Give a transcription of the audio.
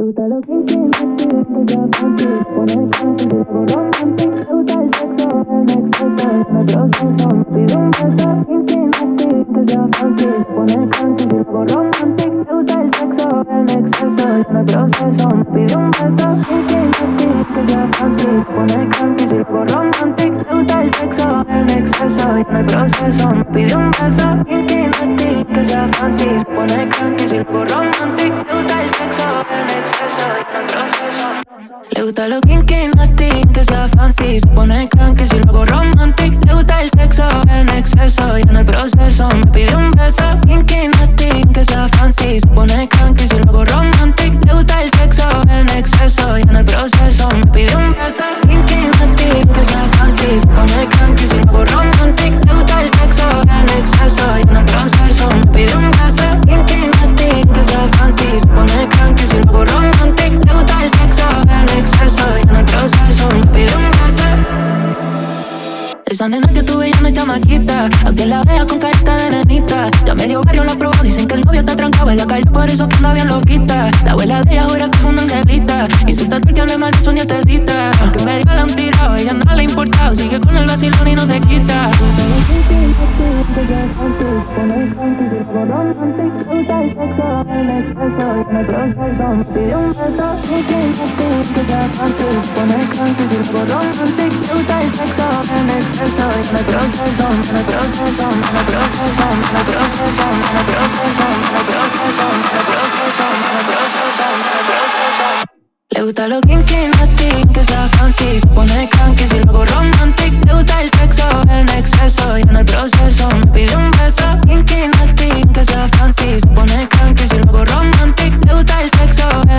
Le gusta lo kinky, nasty, que sea fancy. Pone fancy, algo romantic. Le gusta el sexo en exceso, en el proceso. Pide un beso, kinky, nasty, que sea fancy. Pone fancy, algo romantic. Le gusta el sexo en exceso, en el proceso. Pide un beso, kinky, nasty, que sea fancy. Pone fancy, algo romantic. Le gusta el sexo en exceso, en el proceso. Pide un beso, kinky, nasty, que sea fancy. Pone fancy, algo romantic. Le gusta el sexo en exceso, en el proceso. Le gusta lo kinky, nasty, que sea fancy. Se pone cranky si luego romantic. Le gusta el sexo en exceso y en el proceso me pide un beso. Kinky, nasty, que sea fancy. Se pone cranky si luego romantic. Le gusta el sexo en exceso y en el proceso me pide un beso. Kinky, nasty, que sea fancy. Se pone cranky si luego romantic. Le gusta el sexo en exceso y en el proceso me pide un beso. Kinky, nasty, que sea fancy. Se pone cranky si luego romantic. Le gusta el sexo en exceso y en el proceso me pide un beso. Esa nena que tuve ya no es chamaquita, aunque la vea con carita de nenita. Ya medio barrio la probó, dicen que el novio está trancado en la calle, por eso que anda bien loquita. La abuela de ella jura que es una angelita, insulta al que hable mal de su nietecita. Aunque me diga la han tirado, ella no le importa, sigue con el vacilón y no se quita. Pide un beso, que sea fancy. Pone cranky, circo romantic. Le gusta el sexo en exceso. En el proceso, en el proceso, en el proceso, en el proceso, en el proceso, en el proceso, en el proceso, en el proceso, en el proceso. Le gusta lo kinky, nasty, que sea fancy. Se pone cranky si luego romantic. Le gusta el sexo en exceso y en el proceso me pide un beso. Kinky, nasty, que sea fancy. Se pone cranky si luego romantic. Le gusta el sexo